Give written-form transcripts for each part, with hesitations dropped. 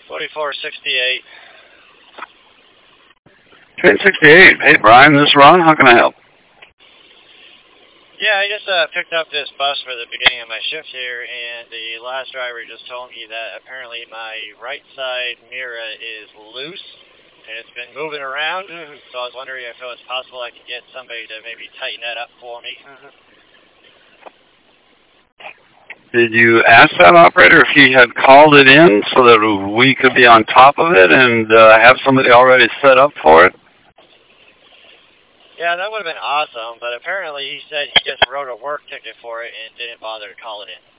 4468. Train 68. Hey, Brian, this is Ron. How can I help? Yeah, I just picked up this bus for the beginning of my shift here, and the last driver just told me that apparently my right side mirror is loose, and it's been moving around, so I was wondering if it was possible I could get somebody to maybe tighten that up for me. Did you ask that operator if he had called it in so that we could be on top of it and have somebody already set up for it? Yeah, that would have been awesome, but apparently he said he just wrote a work ticket for it and didn't bother to call it in.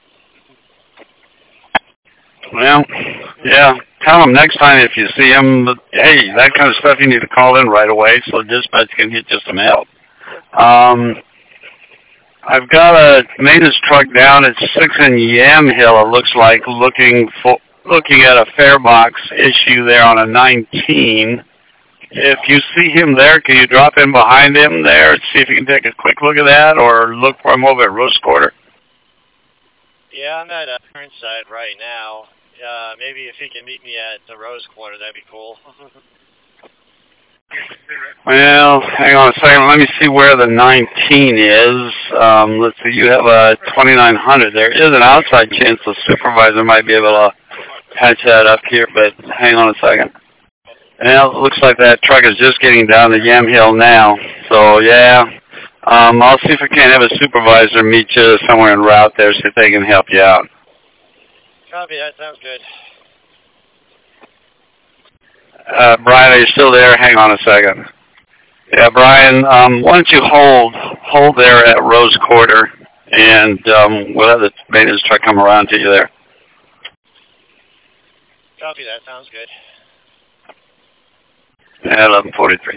Well, yeah, tell him next time if you see him, hey, that kind of stuff you need to call in right away so dispatch can get you some help. I've got a maintenance truck down at 6 in Yamhill, it looks like, looking at a fare box issue there on a 19. If you see him there, can you drop in behind him there and see if you can take a quick look at that, or look for him over at Rose Quarter? Yeah, I'm at Turnside right now. Maybe if he can meet me at the Rose Quarter, that'd be cool. Well, hang on a second. Let me see where the 19 is. Let's see. You have a 2900. There is an outside chance the supervisor might be able to patch that up here, but hang on a second. Well, it looks like that truck is just getting down to Yamhill now. So, yeah, I'll see if I can't have a supervisor meet you somewhere en route there, see if they can help you out. Copy, that sounds good. Brian, are you still there? Hang on a second. Yeah, Brian, why don't you hold there at Rose Quarter, and we'll have the maintenance truck come around to you there. Copy, that sounds good. At 11:43.